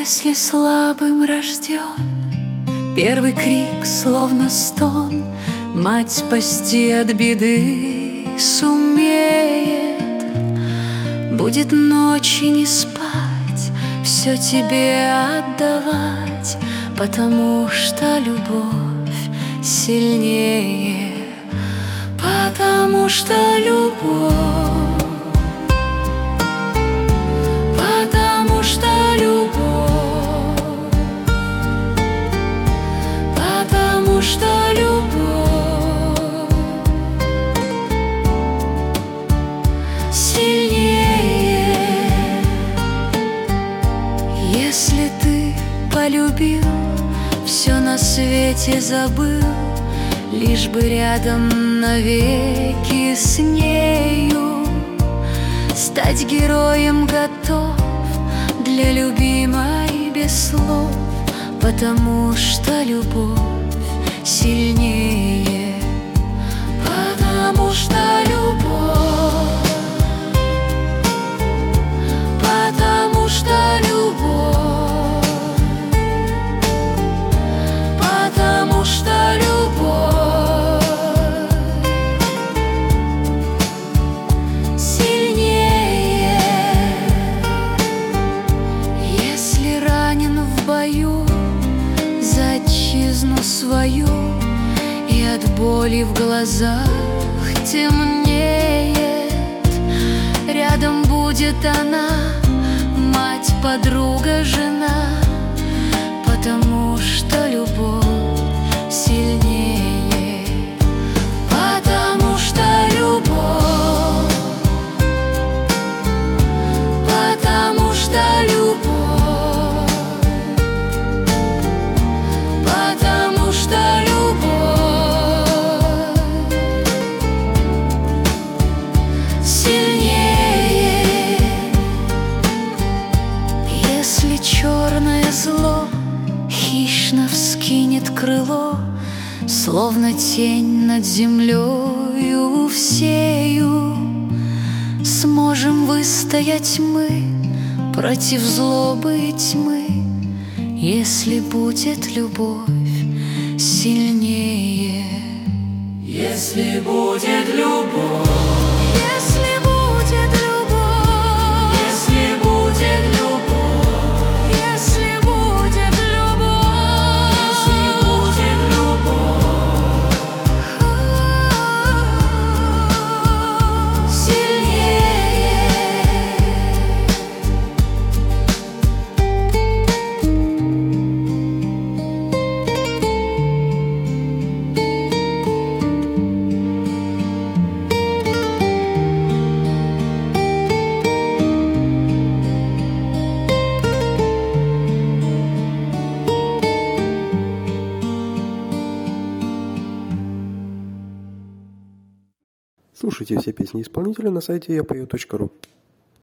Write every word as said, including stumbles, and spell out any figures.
Если слабым рожден первый крик, словно стон, мать спасти от беды сумеет. Будет ночи не спать, все тебе отдавать, потому что любовь сильнее, потому что любовь, потому что любовь, потому что любовь сильнее. Если ты полюбил, все на свете забыл, лишь бы рядом навеки с нею. Стать героем готов для любимой без слов, потому что любовь сильнее, потому что любовь, потому что любовь, потому что любовь сильнее. Если ранен в бою за отчизну свою, и от боли в глазах темнеет, рядом будет она, мать, подруга, жена, потому что любовь сильнее, потому что любовь, потому что любовь, потому что любовь сильнее. Если черное зло хищно вскинет крыло, словно тень над землею всею, сможем выстоять мы против злобы и тьмы, если будет любовь сильнее. Если будет любовь, если будет любовь, если будет любовь, если будет любовь, если будет любовь сильнее. Слушайте все песни исполнителя на сайте я пою точка ру.